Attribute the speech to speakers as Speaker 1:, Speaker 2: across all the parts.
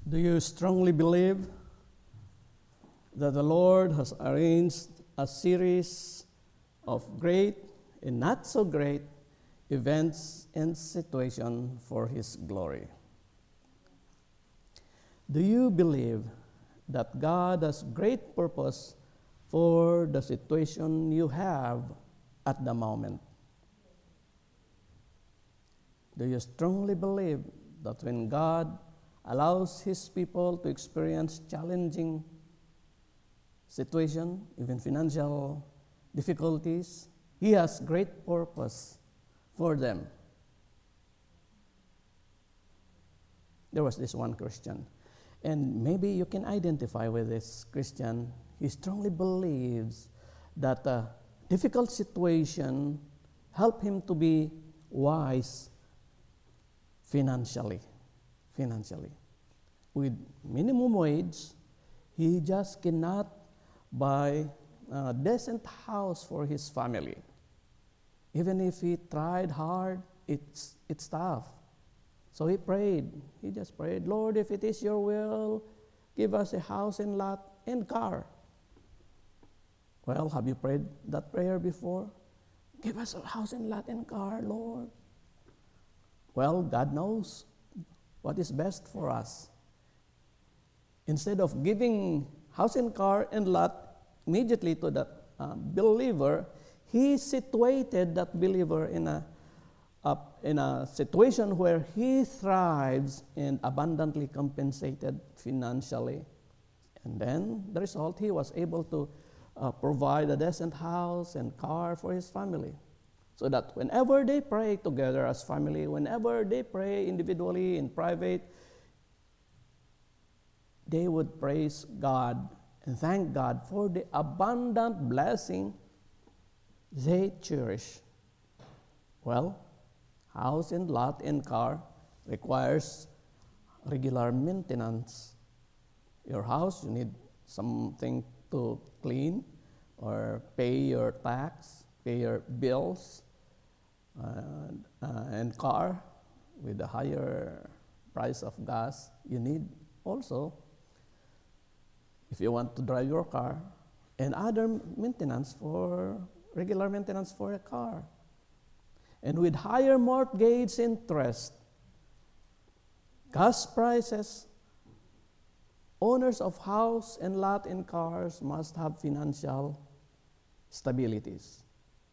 Speaker 1: Do you strongly believe that the Lord has arranged a series of great and not so great events and situations for His glory? Do you believe that God has great purpose for the situation you have at the moment? Do you strongly believe that when God allows His people to experience challenging situation, even financial difficulties, He has great purpose for them? There was this one Christian, and maybe you can identify with this Christian. He strongly believes that a difficult situation help him to be wise financially. With minimum wage, he just cannot buy a decent house for his family. Even if he tried hard, it's tough. So he prayed. He just prayed, Lord, if it is your will, give us a house and lot and car. Well, have you prayed that prayer before? Give us a house and lot and car, Lord. Well, God knows what is best for us. Instead of giving house and car and lot immediately to that believer, He situated that believer in a situation where he thrives and abundantly compensated financially. And then the result, he was able to provide a decent house and car for his family. So that whenever they pray together as family, whenever they pray individually in private, they would praise God and thank God for the abundant blessing they cherish. Well, house and lot and car requires regular maintenance. Your house, you need something to clean or pay your tax, pay your bills, and car with the higher price of gas, you need also, if you want to drive your car, and other maintenance regular maintenance for a car. And with higher mortgage interest, gas prices, owners of house and lot and cars must have financial stabilities.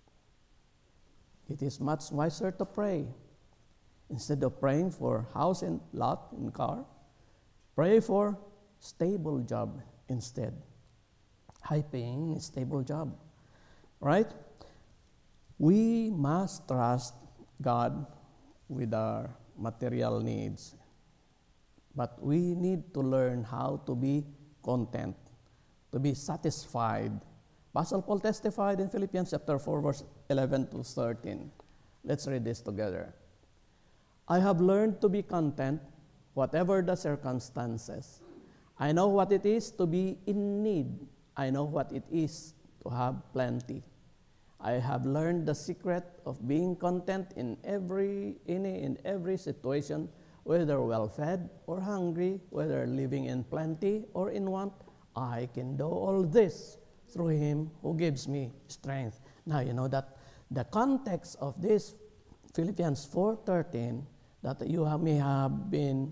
Speaker 1: It is much wiser to pray. Instead of praying for house and lot and car, pray for stable job instead. High-paying, stable job. Right? We must trust God with our material needs. But we need to learn how to be content, to be satisfied. Apostle Paul testified in Philippians chapter 4, verse 11 to 13. Let's read this together. I have learned to be content, whatever the circumstances. I know what it is to be in need. I know what it is to have plenty. I have learned the secret of being content in every situation, whether well-fed or hungry, whether living in plenty or in want. I can do all this through Him who gives me strength. Now, you know that the context of this Philippians 4:13 that you may have been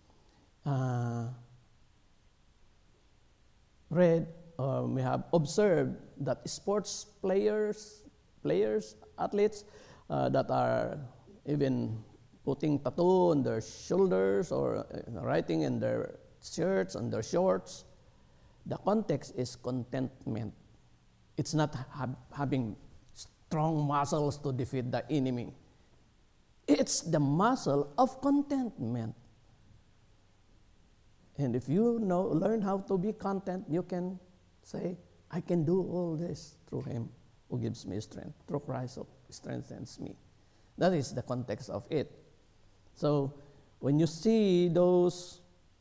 Speaker 1: read or may have observed that sports players, athletes that are even putting tattoo on their shoulders or writing in their shirts, on their shorts, the context is contentment. It's not having strong muscles to defeat the enemy. It's the muscle of contentment. And if you learn how to be content, you can say, I can do all this through Him who gives me strength, through Christ who strengthens me. That is the context of it. So when you see those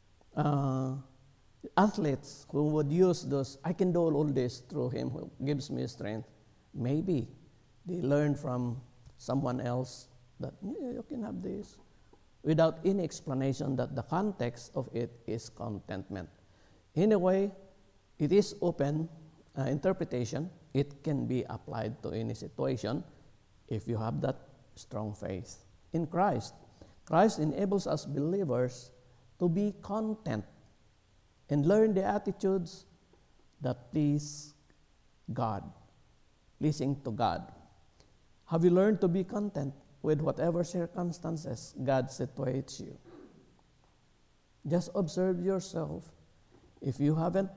Speaker 1: athletes who would use those, I can do all this through Him who gives me strength, maybe they learn from someone else that you can have this. without any explanation that the context of it is contentment. Anyway, it is open interpretation. It can be applied to any situation if you have that strong faith in Christ. Christ enables us believers to be content and learn the attitudes that please God, pleasing to God. Have you learned to be content with whatever circumstances God situates you? Just observe yourself. If you have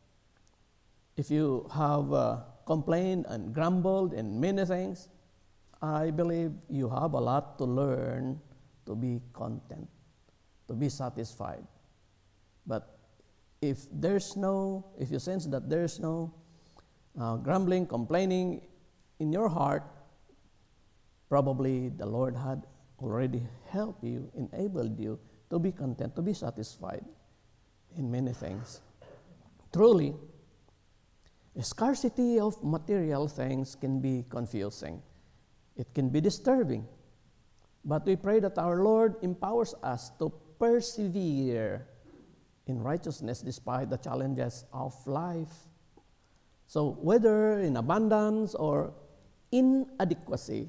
Speaker 1: complained and grumbled in many things, I believe you have a lot to learn to be content, to be satisfied. But if you sense that there's no grumbling, complaining in your heart, probably the Lord had already helped you, enabled you to be content, to be satisfied in many things. Truly, a scarcity of material things can be confusing. It can be disturbing. But we pray that our Lord empowers us to persevere in righteousness despite the challenges of life. So whether in abundance or inadequacy,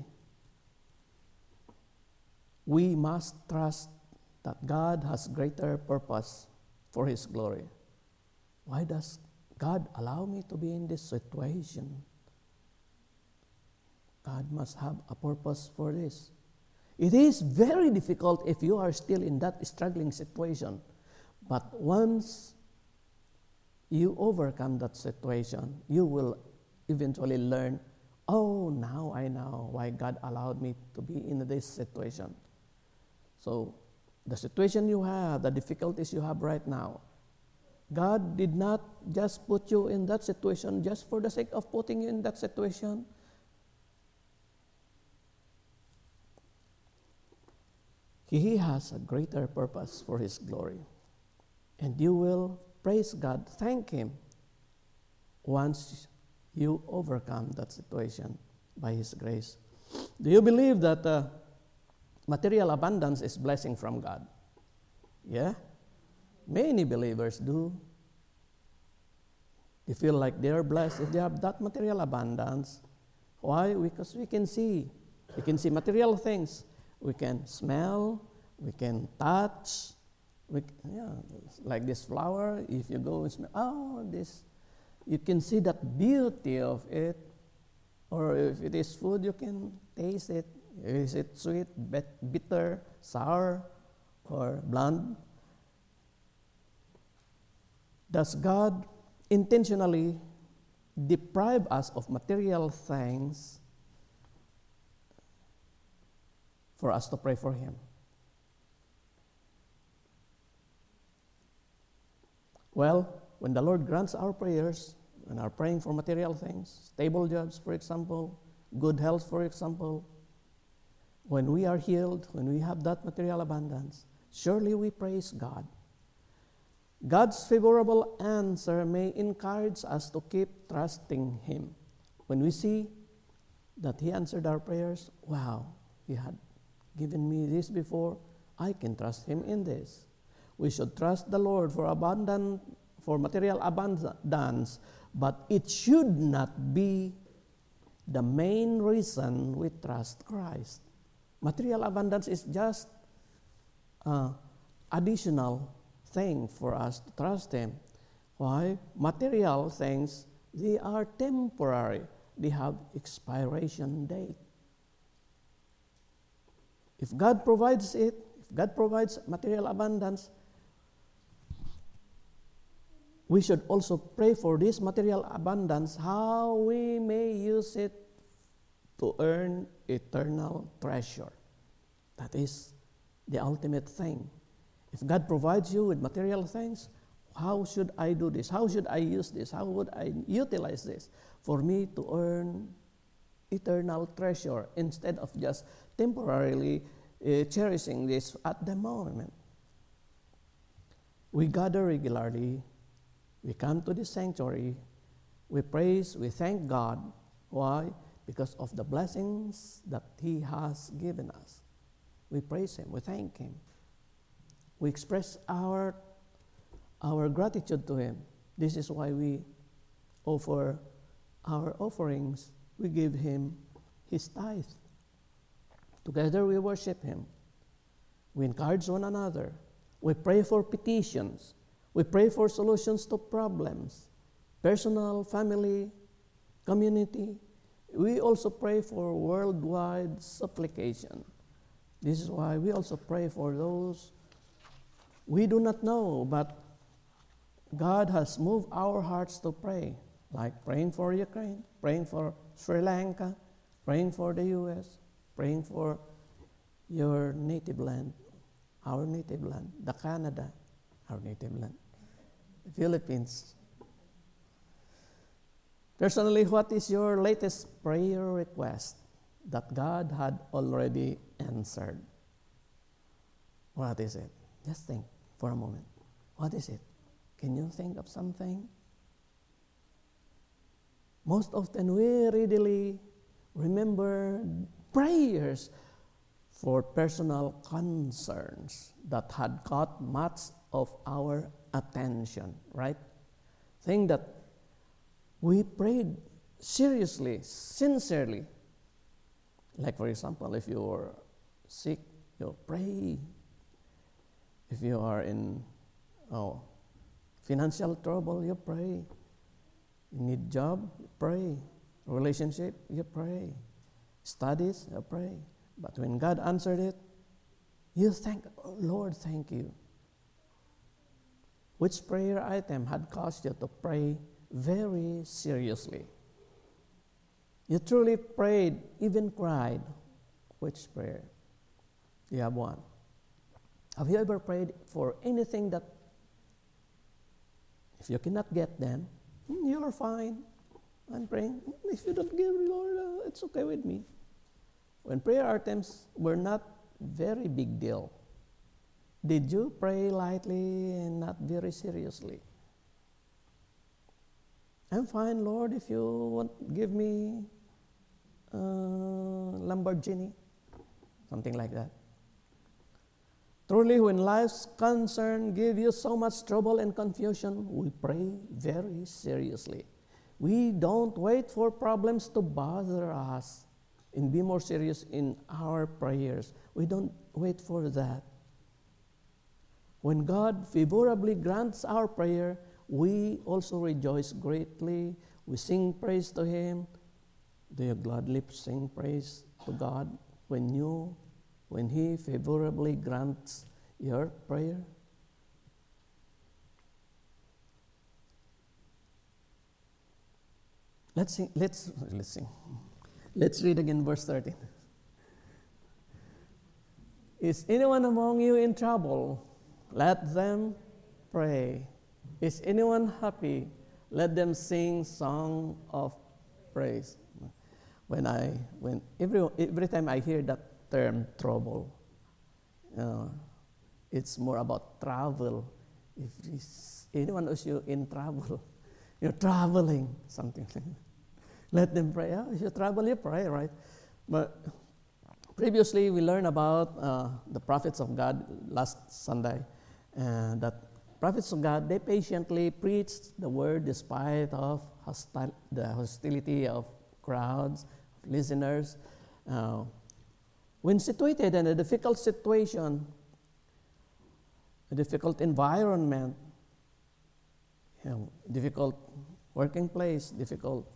Speaker 1: we must trust that God has greater purpose for His glory. Why does God allow me to be in this situation? God must have a purpose for this. It is very difficult if you are still in that struggling situation. But once you overcome that situation, you will eventually learn, oh, now I know why God allowed me to be in this situation. So the situation you have, the difficulties you have right now, God did not just put you in that situation just for the sake of putting you in that situation. He has a greater purpose for His glory. And you will praise God, thank Him, once you overcome that situation by His grace. Do you believe that material abundance is blessing from God? Yeah? Many believers do. They feel like they are blessed if they have that material abundance. Why? Because we can see material things. We can smell, we can touch. Like this flower, if you go and smell, you can see that beauty of it. Or if it is food, you can taste it. Is it sweet, bitter, sour, or bland? Does God intentionally deprive us of material things for us to pray for Him? Well, when the Lord grants our prayers, when are praying for material things, stable jobs, for example, good health, for example, when we are healed, when we have that material abundance, surely we praise God. God's favorable answer may encourage us to keep trusting Him. When we see that He answered our prayers, wow, He had given me this before, I can trust Him in this. We should trust the Lord for material abundance, but it should not be the main reason we trust Christ. Material abundance is just additional thing for us to trust Him. Why? Material things, they are temporary. They have expiration date. If God provides it, if God provides material abundance, we should also pray for this material abundance, how we may use it to earn eternal treasure. That is the ultimate thing. If God provides you with material things, how should I do this? How should I use this? How would I utilize this for me to earn eternal treasure instead of just temporarily cherishing this at the moment? We gather regularly. We come to this sanctuary. We praise, we thank God. Why? Because of the blessings that He has given us. We praise Him, we thank Him. We express our gratitude to Him. This is why we offer our offerings. We give Him His tithe. Together we worship Him. We encourage one another. We pray for petitions. We pray for solutions to problems, personal, family, community. We also pray for worldwide supplication. This is why we also pray for those we do not know, but God has moved our hearts to pray, like praying for Ukraine, praying for Sri Lanka, praying for the U.S., praying for your native land, our native land, the Canada, our native land, the Philippines. Personally, what is your latest prayer request that God had already answered? What is it? Just think for a moment. What is it? Can you think of something? Most often we readily remember prayers for personal concerns that had caught much of our attention, right? Think that we prayed seriously, sincerely. Like, for example, if you're sick, you pray. If you are in financial trouble, you pray. You need job, you pray. Relationship, you pray. Studies, you pray. But when God answered it, you thank, oh, Lord, thank you. Which prayer item had caused you to pray very seriously? You truly prayed, even cried. Which prayer? You have one. Have you ever prayed for anything that, if you cannot get them, you're fine. I'm praying. If you don't give, Lord, it's okay with me. When prayer items were not very big deal, did you pray lightly and not very seriously? I'm fine, Lord, if you want, give me Lamborghini, something like that. Truly, when life's concern give you so much trouble and confusion, we pray very seriously. We don't wait for problems to bother us and be more serious in our prayers. We don't wait for that. When God favorably grants our prayer, we also rejoice greatly. We sing praise to Him. Do you gladly sing praise to God when He favorably grants your prayer? Let's sing. Let's read again verse 13. Is anyone among you in trouble? Let them pray. Is anyone happy? Let them sing song of praise. Every time I hear that term trouble, it's more about travel. If anyone of you in trouble, you're traveling, something like that. Let them pray. If you travel, you pray, right? But previously, we learned about the prophets of God last Sunday, and that prophets of God, they patiently preached the word despite of the hostility of crowds, of listeners. When situated in a difficult situation, a difficult environment, difficult working place, difficult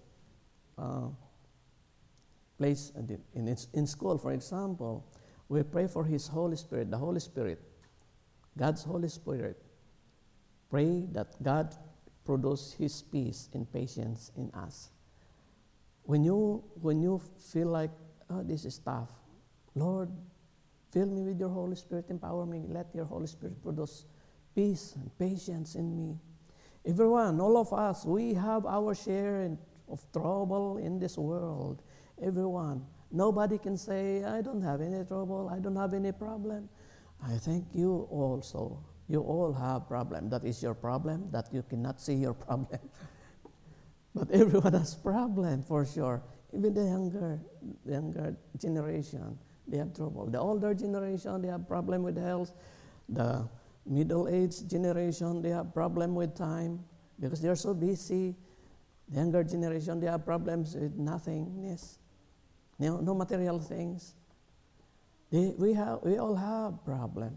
Speaker 1: place in school, for example, we pray for His Holy Spirit, the Holy Spirit, God's Holy Spirit. Pray that God produce His peace and patience in us. When you feel like, oh, this is tough, Lord, fill me with your Holy Spirit, empower me, let your Holy Spirit produce peace and patience in me. Everyone, all of us, we have our share of trouble in this world. Everyone. Nobody can say, I don't have any trouble, I don't have any problem. I think you also. You all have problem. That is your problem, that you cannot see your problem. But everyone has problem for sure. Even the younger generation, they have trouble. The older generation, they have problem with health. The middle-aged generation, they have problem with time because they're so busy. The younger generation, they have problems with nothingness, no material things. We all have problem.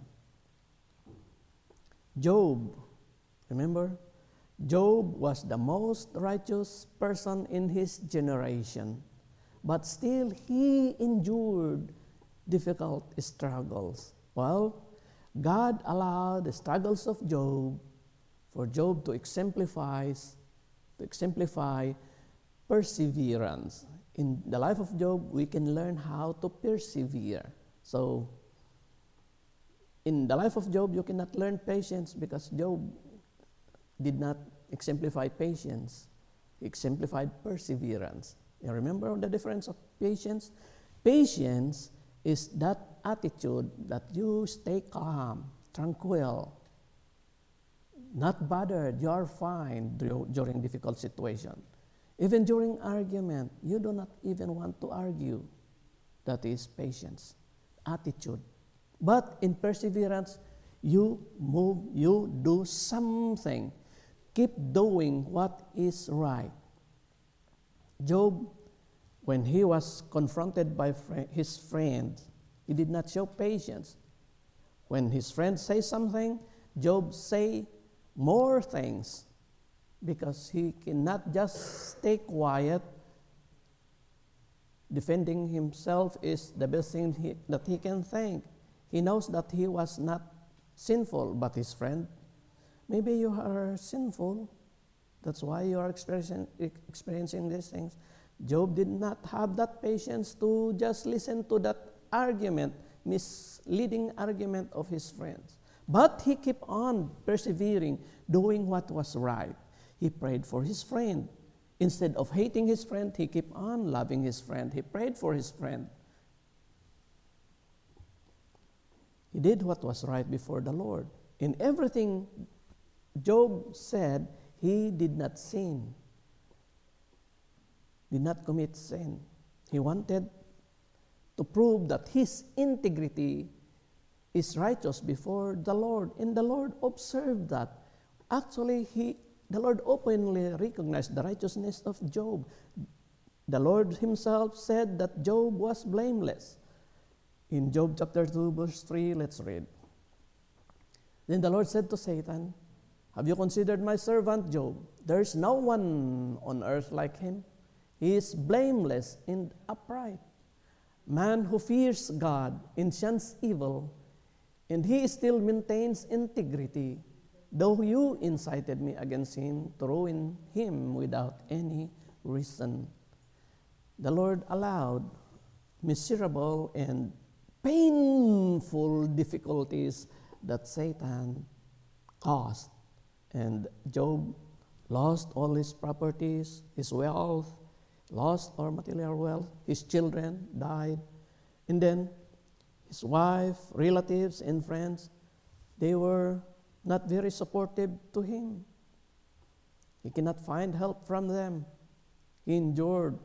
Speaker 1: Job, remember? Job was the most righteous person in his generation, but still he endured difficult struggles. Well, God allowed the struggles of Job for Job to exemplify perseverance. In the life of Job, we can learn how to persevere. So, in the life of Job, you cannot learn patience because Job did not exemplify patience. He exemplified perseverance. You remember the difference of patience? Patience is that attitude that you stay calm, tranquil, not bothered, you are fine during difficult situation. Even during argument, you do not even want to argue. That is patience, attitude. But in perseverance, you move, you do something. Keep doing what is right. Job, when he was confronted by his friend, he did not show patience. When his friend says something, Job say more things because he cannot just stay quiet. Defending himself is the best thing that he can think. He knows that he was not sinful, but his friend, maybe you are sinful. That's why you are experiencing these things. Job did not have that patience to just listen to that argument, misleading argument of his friends. But he kept on persevering, doing what was right. He prayed for his friend. Instead of hating his friend, he kept on loving his friend. He prayed for his friend. He did what was right before the Lord. In everything Job said, he did not sin, did not commit sin. He wanted to prove that his integrity is righteous before the Lord. And the Lord observed that. Actually, the Lord openly recognized the righteousness of Job. The Lord himself said that Job was blameless. In Job chapter 2, verse 3, let's read. Then the Lord said to Satan, "Have you considered my servant Job? There is no one on earth like him. He is blameless and upright, man who fears God and shuns evil, and he still maintains integrity, though you incited me against him to ruin him without any reason." The Lord allowed miserable and painful difficulties that Satan caused. And Job lost all his properties, his wealth, lost all material wealth, his children died. And then his wife, relatives, and friends, they were not very supportive to him. He cannot find help from them. He endured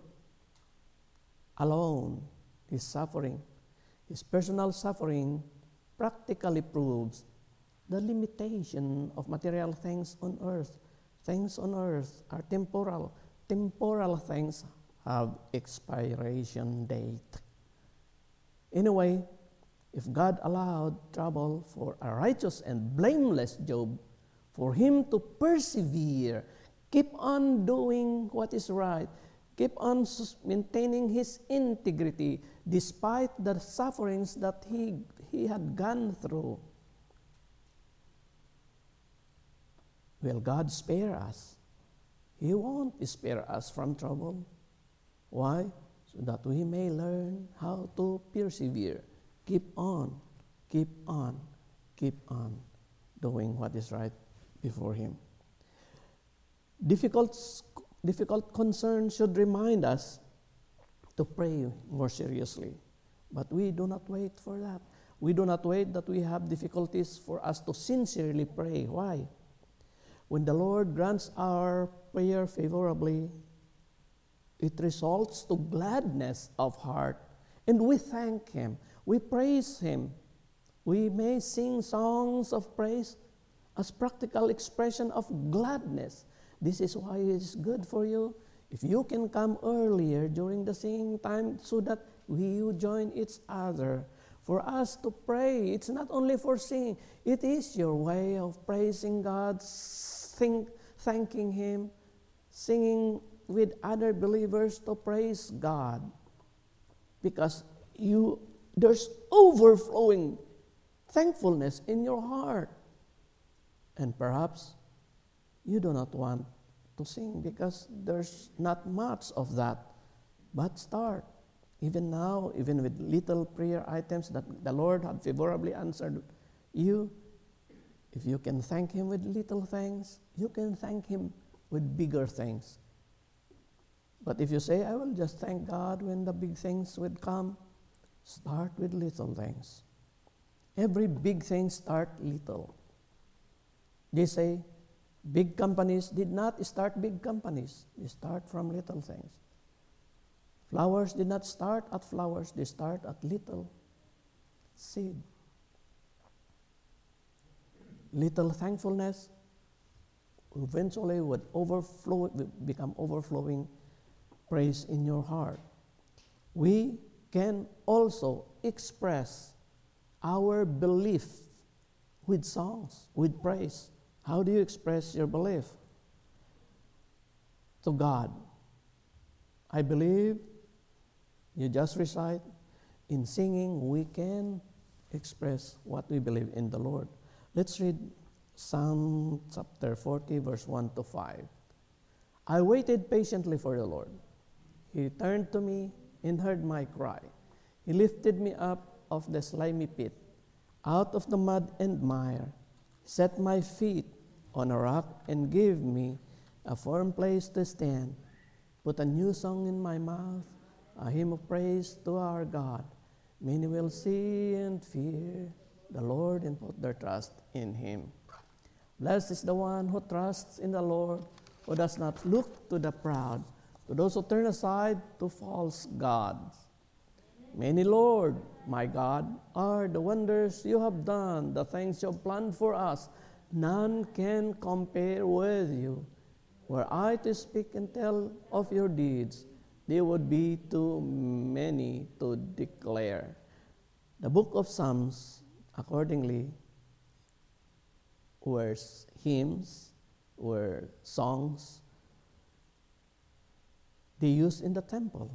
Speaker 1: alone his suffering. His personal suffering practically proves the limitation of material things on earth. Things on earth are temporal. Temporal things have expiration date. Anyway, if God allowed trouble for a righteous and blameless Job, for him to persevere, keep on doing what is right, keep on maintaining his integrity despite the sufferings that he had gone through, will God spare us? He won't spare us from trouble. Why? So that we may learn how to persevere. Keep on doing what is right before him. Difficult concerns should remind us to pray more seriously. But we do not wait for that. We do not wait that we have difficulties for us to sincerely pray. Why? When the Lord grants our prayer favorably, it results to gladness of heart. And we thank him. We praise him. We may sing songs of praise as practical expression of gladness. This is why it's good for you if you can come earlier during the singing time so that we join each other. For us to pray, it's not only for singing. It is your way of praising God, thanking Him, singing with other believers to praise God. Because there's overflowing thankfulness in your heart. And perhaps you do not want to sing because there's not much of that. But start. Even now, even with little prayer items that the Lord had favorably answered you, if you can thank Him with little things, you can thank Him with bigger things. But if you say, I will just thank God when the big things would come, start with little things. Every big thing start little. They say, big companies did not start big companies. They start from little things. Flowers did not start at flowers. They start at little seed. Little thankfulness eventually would become overflowing praise in your heart. We can also express our belief with songs, with praise. How do you express your belief? To God. I believe. You just recite. In singing, we can express what we believe in the Lord. Let's read Psalm chapter 40, verse 1 to 5. I waited patiently for the Lord. He turned to me and heard my cry. He lifted me up of the slimy pit, out of the mud and mire. He set my feet on a rock and gave me a firm place to stand. Put a new song in my mouth, a hymn of praise to our God. Many will see and fear the Lord and put their trust in Him. Blessed is the one who trusts in the Lord, who does not look to the proud, to those who turn aside to false gods. Many, Lord, my God, are the wonders you have done, the things you have planned for us. None can compare with you. Were I to speak and tell of your deeds, they would be too many to declare. The book of Psalms, accordingly, were hymns, were songs they used in the temple.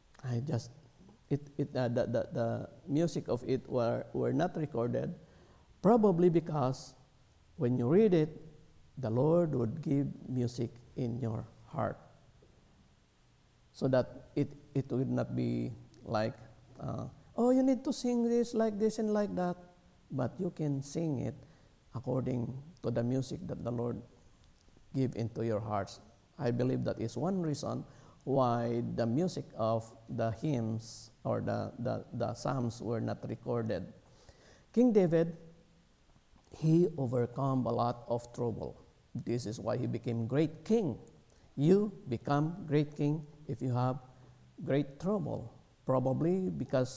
Speaker 1: The music of it were not recorded, probably because when you read it, the Lord would give music in your heart, so that it would not be like, you need to sing this, and like that, but you can sing it according to the music that the Lord give into your hearts. I believe that is one reason why the music of the hymns or the psalms were not recorded. King David, he overcome a lot of trouble. This is why he became great king. You become great king if you have great trouble. Probably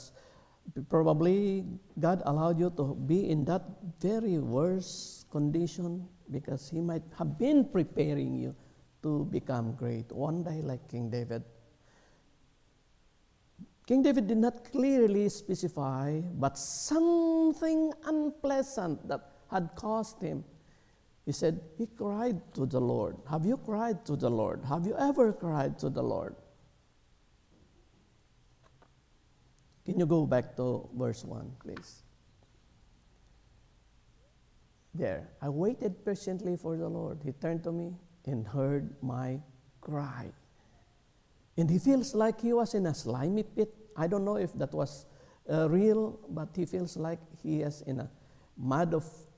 Speaker 1: God allowed you to be in that very worst condition because He might have been preparing you to become great one day like King David. King David did not clearly specify, but something unpleasant that had caused him. He said, he cried to the Lord. Have you cried to the Lord? Have you ever cried to the Lord? Can you go back to verse 1, please? There, I waited patiently for the Lord. He turned to me and heard my cry. And he feels like he was in a slimy pit. I don't know if that was real, but he feels like he is in a mire,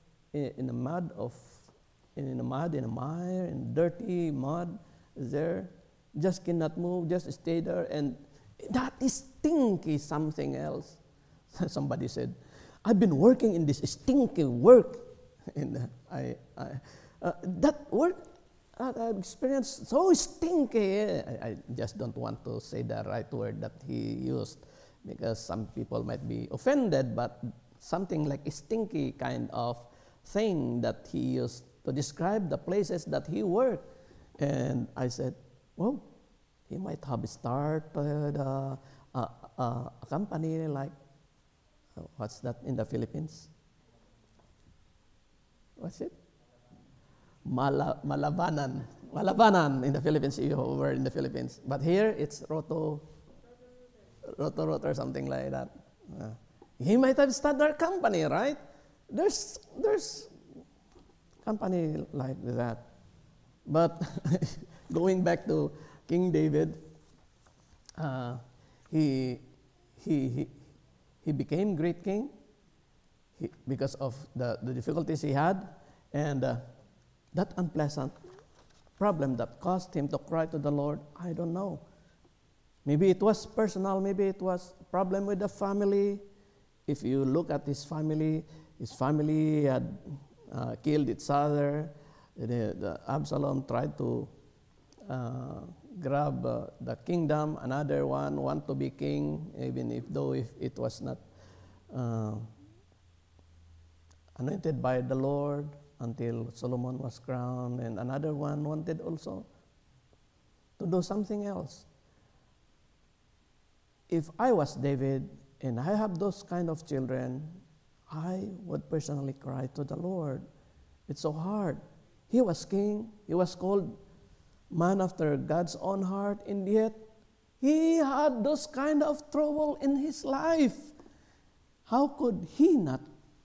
Speaker 1: in dirty mud. There, just cannot move, just stay there, and that is stinky something else. Somebody said, I've been working in this stinky work. And that work I've experienced so stinky. I just don't want to say the right word that he used because some people might be offended, but something like a stinky kind of thing that he used to describe the places that he worked. And I said, well, he might have started a company like, what's that in the Philippines? What's it? Malabanan. Malabanan in the Philippines, you were in the Philippines. But here, it's Roto or something like that. He might have started a company, right? There's company like that. But going back to King David, he became great king because of the difficulties he had, and that unpleasant problem that caused him to cry to the Lord, I don't know. Maybe it was personal, maybe it was a problem with the family. If you look at his family had killed each other. The Absalom tried to grab the kingdom. Another one want to be king, even if it was not anointed by the Lord until Solomon was crowned. And another one wanted also to do something else. If I was David and I have those kind of children, I would personally cry to the Lord. It's so hard. He was king. He was called man after God's own heart, and yet he had those kind of trouble in his life. How could he not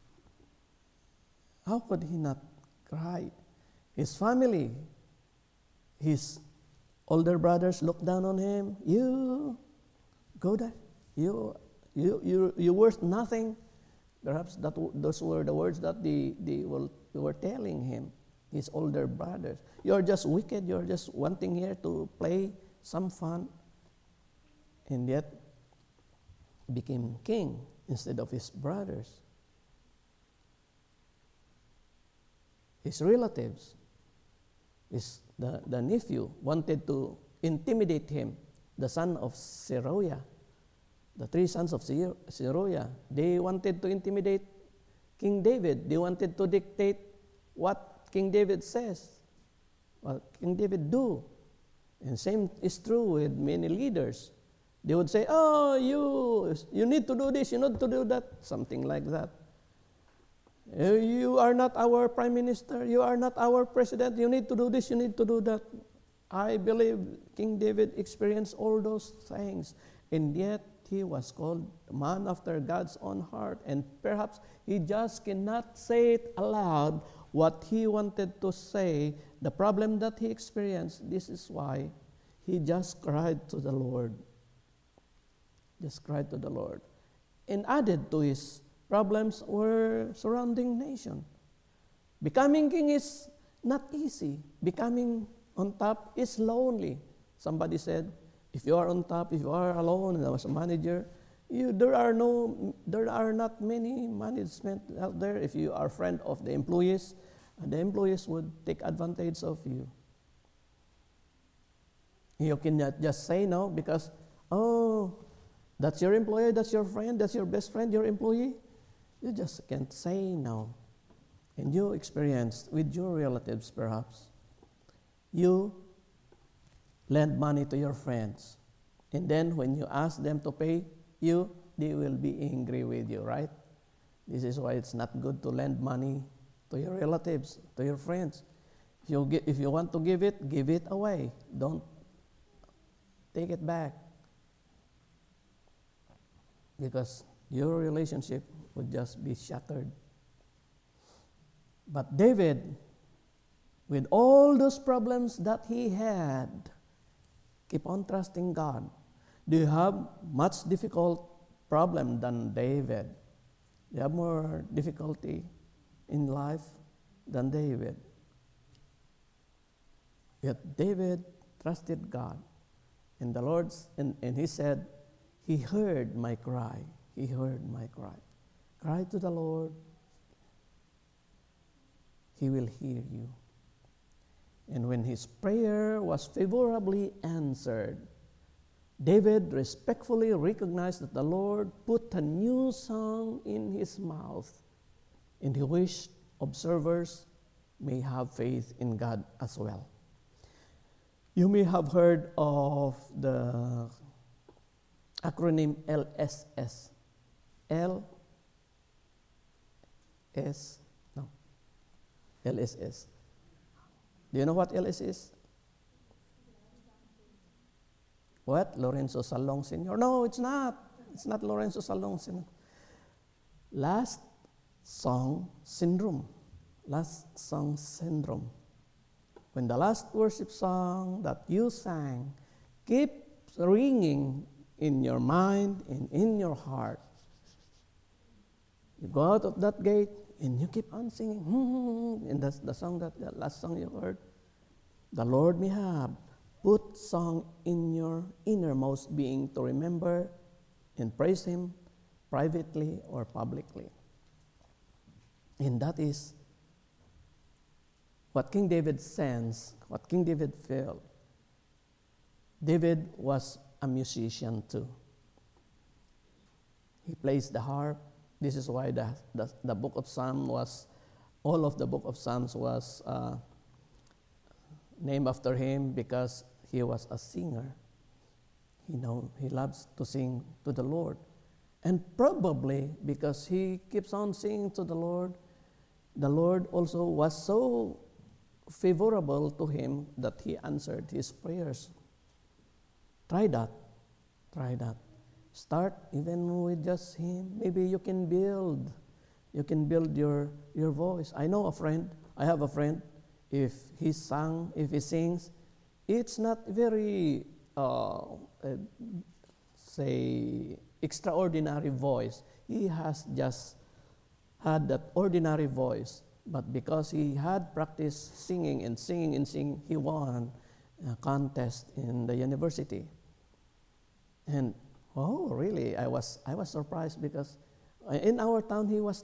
Speaker 1: cry? His family, his older brothers looked down on him. You go there. You worth nothing. Perhaps those were the words that they were telling him, his older brothers. You're just wicked. You're just wanting here to play some fun. And yet, became king instead of his brothers. His relatives, the nephew, wanted to intimidate him, the son of Zeruiah. The three sons of Zeruiah, they wanted to intimidate King David. They wanted to dictate what King David says, what King David do. And same is true with many leaders. They would say, oh, you need to do this, you need to do that, something like that. You are not our prime minister, you are not our president, you need to do this, you need to do that. I believe King David experienced all those things, and yet he was called man after God's own heart, and perhaps he just cannot say it aloud what he wanted to say, the problem that he experienced. This is why he just cried to the Lord. Just cried to the Lord. And added to his problems were surrounding nation. Becoming king is not easy. Becoming on top is lonely. Somebody said, if you are on top, if you are alone and as a manager, there are not many management out there. If you are a friend of the employees would take advantage of you. You cannot just say no because, oh, that's your employer, that's your friend, that's your best friend, your employee. You just can't say no. And you experienced with your relatives perhaps. You lend money to your friends. And then when you ask them to pay you, they will be angry with you, right? This is why it's not good to lend money to your relatives, to your friends. If you want to give it away. Don't take it back. Because your relationship would just be shattered. But David, with all those problems that he had, keep on trusting God. Do you have much difficult problem than David? Do you have more difficulty in life than David? Yet David trusted God. And the Lord, and he said, he heard my cry. He heard my cry. Cry to the Lord. He will hear you. And when his prayer was favorably answered, David respectfully recognized that the Lord put a new song in his mouth, and he wished observers may have faith in God as well. You may have heard of the acronym LSS. LSS. Do you know what LS is? What? Lorenzo Salong Sr.? No, it's not. It's not Lorenzo Salong Sr. Last Song Syndrome. Last Song Syndrome. When the last worship song that you sang keeps ringing in your mind and in your heart, you go out of that gate and you keep on singing, and that's the song that the last song you heard. The Lord may have put song in your innermost being to remember and praise Him privately or publicly. And that is what King David sensed, what King David felt. David was a musician too. He plays the harp. This is why the book of Psalms was, all of the book of Psalms was named after him because he was a singer. He loves to sing to the Lord. And probably because he keeps on singing to the Lord also was so favorable to him that he answered his prayers. Try that. Start even with just him. Maybe you can build your voice. I have a friend, if he sings, it's not very, extraordinary voice. He has just had that ordinary voice, but because he had practiced singing, he won a contest in the university. And really, I was surprised because in our town he was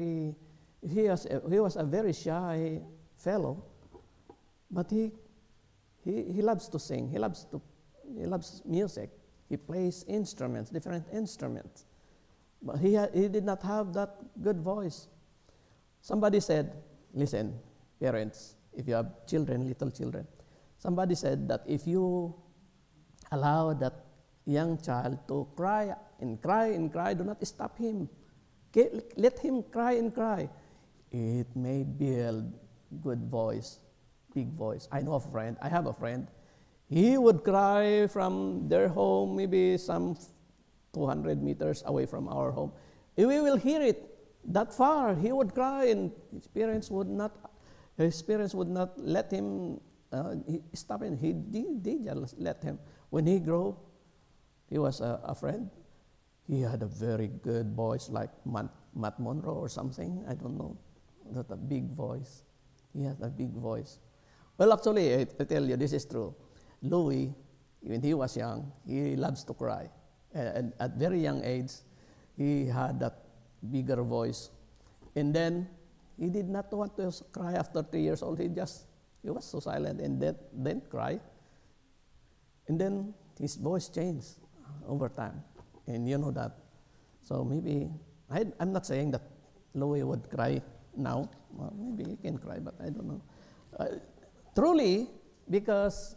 Speaker 1: a very shy fellow, but he loves to sing. He loves music. He plays different instruments, but he did not have that good voice. Somebody said, listen, parents, if you have little children, somebody said that if you allow that young child to cry, do not stop him. Let him cry and cry. It may build good voice, big voice. I have a friend. He would cry from their home, maybe some 200 meters away from our home. We will hear it that far. He would cry, and his parents would not let him stop him. They just let him. When he grew, he was a friend. He had a very good voice, like Matt Monroe or something. I don't know. That a big voice. He has a big voice. Well, actually, I tell you, this is true. Louis, when he was young, he loves to cry. And at very young age, he had that bigger voice. And then, he did not want to cry after 3 years old. He was so silent and then cry. And then, his voice changed over time. And you know that. So maybe, I'm not saying that Louis would cry now. Well, maybe he can cry, but I don't know. Truly, because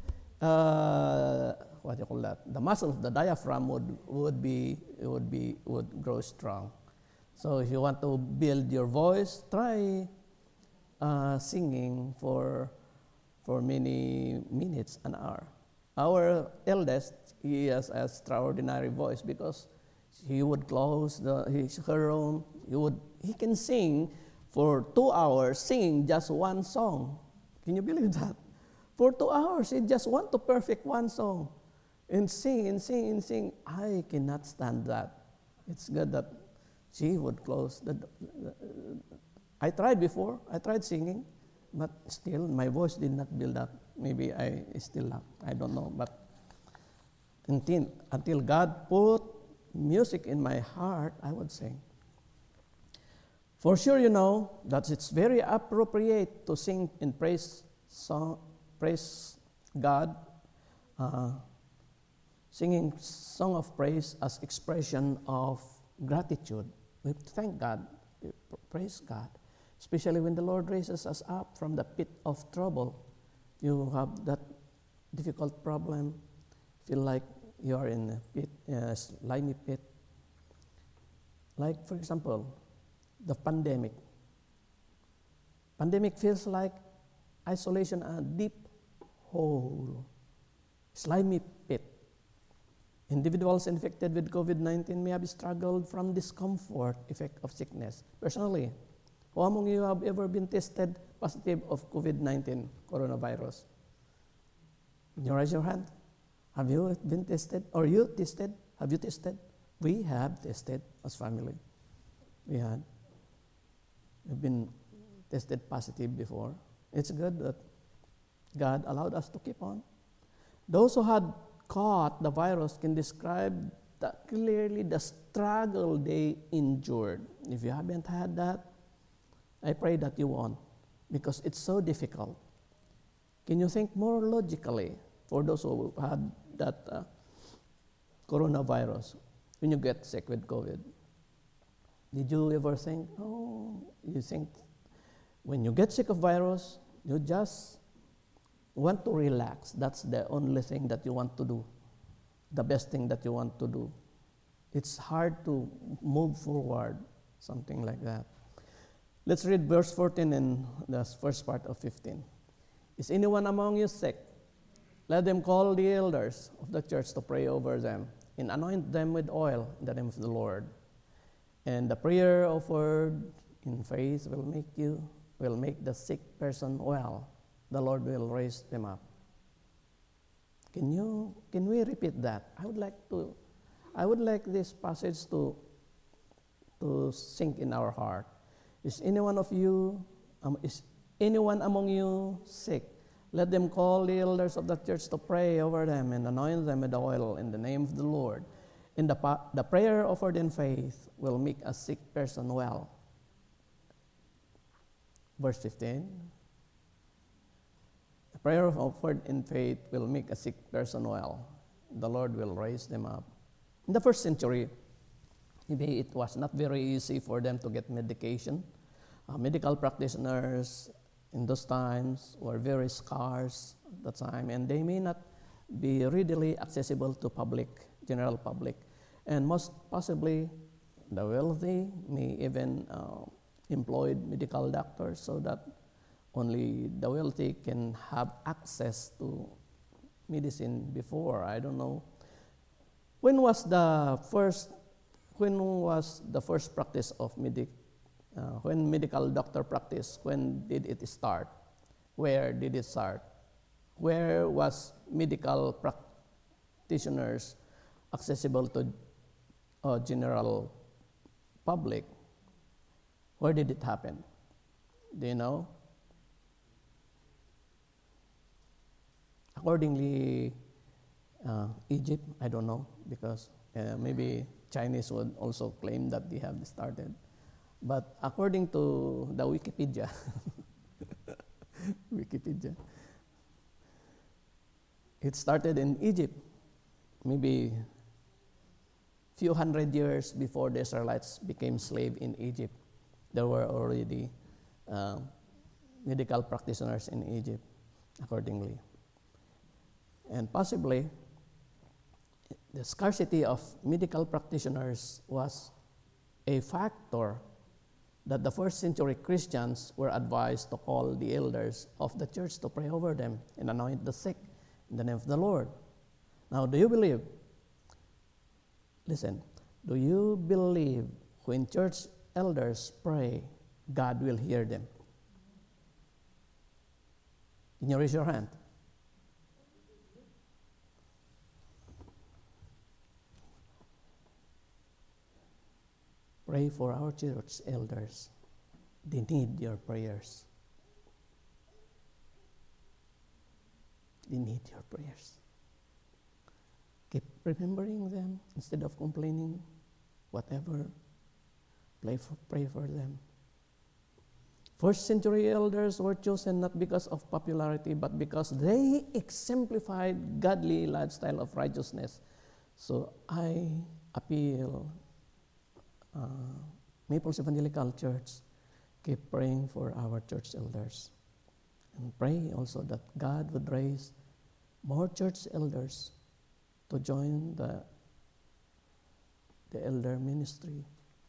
Speaker 1: the muscle of the diaphragm would grow strong. So if you want to build your voice, try singing for many minutes, an hour. Our eldest, he has an extraordinary voice because he would close her room. He can sing for 2 hours, singing just one song. Can you believe that? For 2 hours, he just want to perfect one song and sing. I cannot stand that. It's good that she would close I tried before. I tried singing, but still my voice did not build up. Maybe I don't know. But until God put music in my heart, I would sing. For sure, you know that it's very appropriate to sing and praise God Singing song of praise as expression of gratitude. We have to thank God, praise God, especially when the Lord raises us up from the pit of trouble. You have that difficult problem, feel like you are in a pit, slimy pit. Like, for example, the pandemic. Pandemic feels like isolation, a deep hole, slimy pit. Individuals infected with COVID-19 may have struggled from discomfort effect of sickness. Personally, who among you have ever been tested positive of COVID-19, coronavirus? You raise your hand. Have you been tested? Or you tested? Have you tested? We have tested as family. We had. We've been tested positive before. It's good that God allowed us to keep on. Those who had caught the virus can describe clearly the struggle they endured. If you haven't had that, I pray that you won't, because it's so difficult. Can you think more logically for those who had that coronavirus when you get sick with COVID? Did you ever think, you think when you get sick of virus, you just want to relax. That's the only thing that you want to do, the best thing that you want to do. It's hard to move forward, something like that. Let's read verse 14 and the first part of 15. Is anyone among you sick? Let them call the elders of the church to pray over them and anoint them with oil in the name of the Lord. And the prayer offered in faith will make the sick person well. The Lord will raise them up. Can we repeat that? I would like this passage to sink in our heart. Is anyone among you sick? Let them call the elders of the church to pray over them and anoint them with oil in the name of the Lord. And the prayer offered in faith will make a sick person well. Verse 15. The prayer offered in faith will make a sick person well. The Lord will raise them up. In the first century, maybe it was not very easy for them to get medication. Medical practitioners in those times were very scarce at the time, and they may not be readily accessible to general public. And most possibly, the wealthy may even employ medical doctors so that only the wealthy can have access to medicine before. I don't know. When was the first practice of when medical doctor practice? When did it start? Where did it start? Where was medical practitioners accessible to general public? Where did it happen? Do you know? Accordingly, Egypt, I don't know, because maybe Chinese would also claim that they have started. But according to the Wikipedia, it started in Egypt, maybe few hundred years before the Israelites became slaves in Egypt. There were already medical practitioners in Egypt, accordingly. And possibly, the scarcity of medical practitioners was a factor that the first century Christians were advised to call the elders of the church to pray over them and anoint the sick in the name of the Lord. Now, do you believe? Listen, do you believe when church elders pray, God will hear them? Can you raise your hand? Pray for our church elders. They need your prayers. They need your prayers. Keep remembering them instead of complaining. Whatever, pray for them. First century elders were chosen not because of popularity, but because they exemplified godly lifestyle of righteousness. So I appeal, Maples Evangelical Church, keep praying for our church elders. And pray also that God would raise more church elders to join the elder ministry.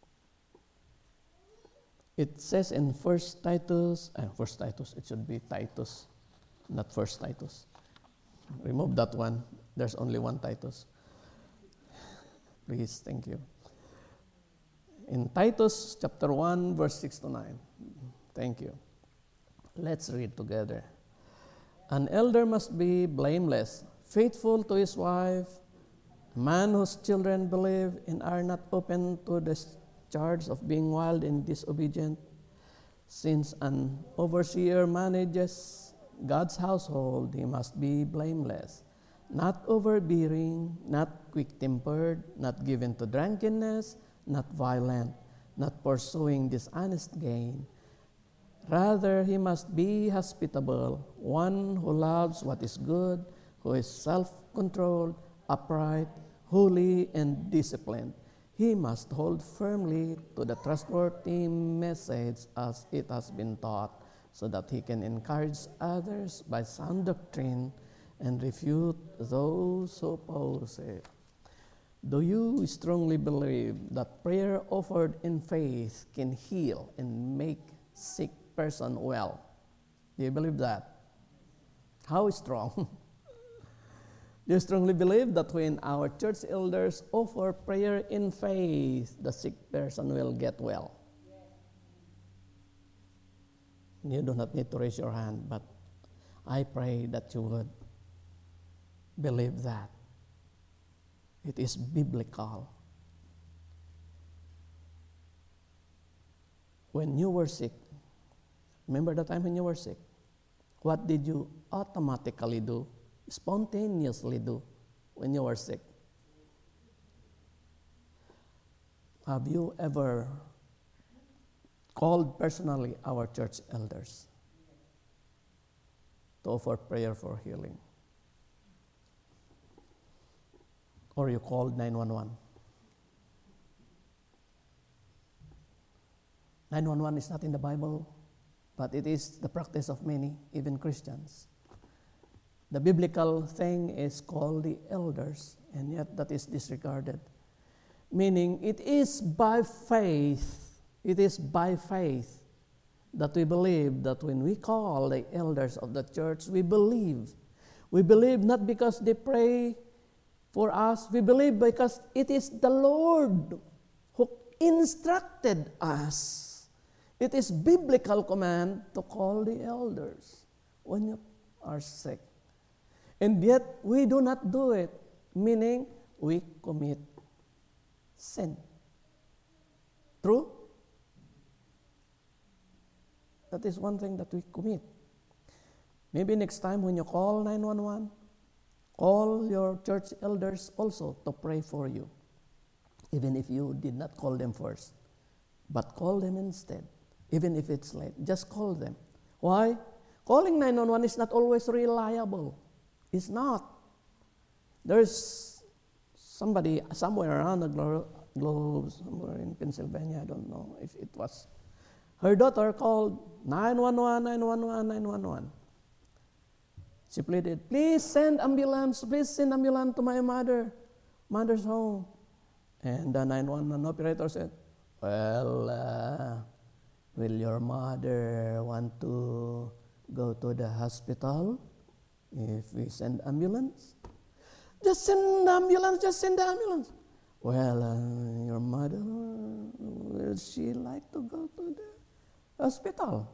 Speaker 1: It says in First Titus, it should be Titus, not First Titus. Remove that one. There's only one Titus. Please, thank you. In Titus chapter 1, verse 6 to 9. Thank you. Let's read together. An elder must be blameless, faithful to his wife, a man whose children believe and are not open to the charge of being wild and disobedient. Since an overseer manages God's household, he must be blameless, not overbearing, not quick-tempered, not given to drunkenness, not violent, not pursuing dishonest gain. Rather, he must be hospitable, one who loves what is good, who is self-controlled, upright, holy, and disciplined. He must hold firmly to the trustworthy message as it has been taught, so that he can encourage others by sound doctrine and refute those who oppose it. Do you strongly believe that prayer offered in faith can heal and make sick person well? Do you believe that? How strong? Do you strongly believe that when our church elders offer prayer in faith, the sick person will get well? You do not need to raise your hand, but I pray that you would believe that. It is biblical. When you were sick, remember the time when you were sick? What did you automatically do, spontaneously do when you were sick? Have you ever called personally our church elders to offer prayer for healing? Or you called 911? 911 is not in the Bible, but it is the practice of many, even Christians. The biblical thing is called the elders, and yet that is disregarded. Meaning, it is by faith that we believe that when we call the elders of the church, we believe. We believe not because they pray for us, we believe because it is the Lord who instructed us. It is biblical command to call the elders when you are sick. And yet, we do not do it, meaning we commit sin. True? That is one thing that we commit. Maybe next time when you call 911, call your church elders also to pray for you, even if you did not call them first. But call them instead, even if it's late. Just call them. Why? Calling 911 is not always reliable. It's not. There's somebody somewhere around the globe, somewhere in Pennsylvania, I don't know if it was. Her daughter called 911, 911, 911. She pleaded, please send ambulance to my mother's home. And the 911 operator said, well, will your mother want to go to the hospital if we send ambulance? Just send the ambulance. Well, your mother, will she like to go to the hospital?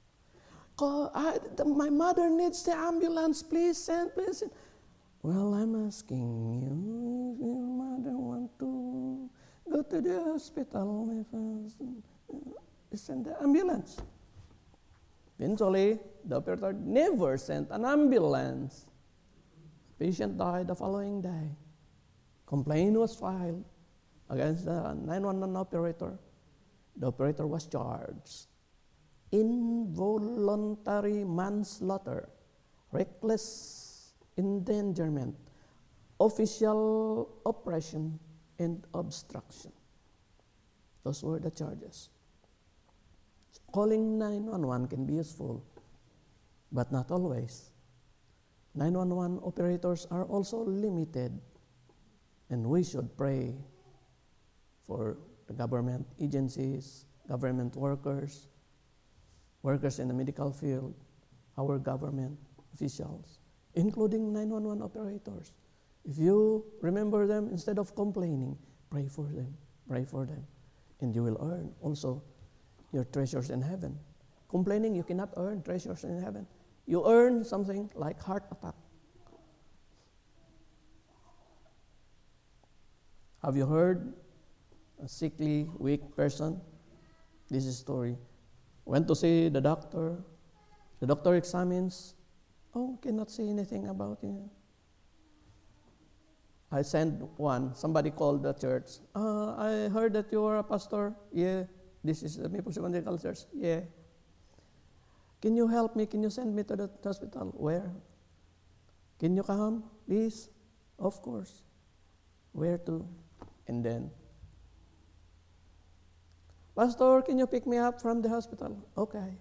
Speaker 1: My mother needs the ambulance. Please send. Well, I'm asking you if your mother want to go to the hospital. Send the ambulance. Eventually, the operator never sent an ambulance. The patient died the following day. Complaint was filed against the 911 operator. The operator was charged. Involuntary manslaughter, reckless endangerment official oppression and obstruction. Those were the charges. So calling 911 can be useful, but not always. 911 operators are also limited, and we should pray for the government agencies, government workers, workers in the medical field, our government officials, including 911 operators. If you remember them, instead of complaining, pray for them, and you will earn also your treasures in heaven. Complaining, you cannot earn treasures in heaven. You earn something like heart attack. Have you heard a sickly, weak person? This is a story. Went to see the doctor. The doctor examines. Oh, cannot say anything about it. I sent one. Somebody called the church. I heard that you are a pastor. Yeah. This is the Maple Evangelical Church. Yeah. Can you help me? Can you send me to the hospital? Where? Can you come, please? Of course. Where to? And then, Pastor, can you pick me up from the hospital? Okay.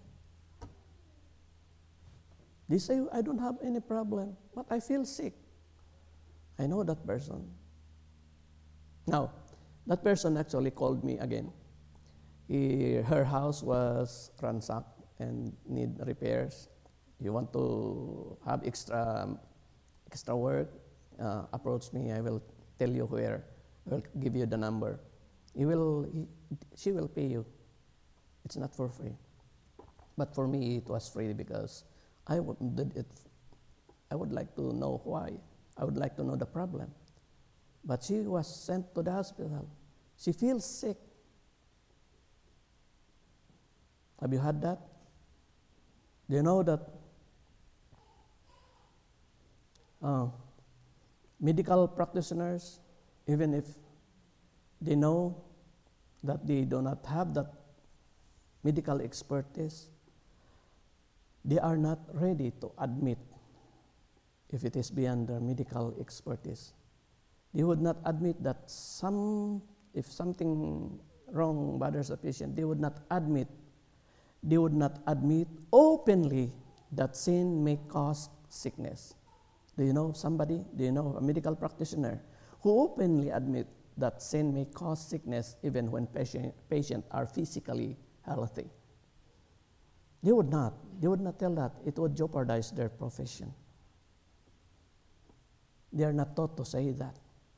Speaker 1: They say, I don't have any problem, but I feel sick. I know that person. Now, that person actually called me again. Her house was ransacked and need repairs. You want to have extra work? Approach me. I will tell you where. I will give you the number. She will pay you. It's not for free. But for me, it was free because I would like to know why. I would like to know the problem. But she was sent to the hospital. She feels sick. Have you had that? Do you know that medical practitioners, even if they know that they do not have that medical expertise, they are not ready to admit if it is beyond their medical expertise. They would not admit that if something wrong bothers the patient, they would not admit openly that sin may cause sickness. Do you know somebody? Do you know a medical practitioner who openly admit that sin may cause sickness even when patients are physically healthy? They would not tell that. It would jeopardize their profession. They are not taught to say that.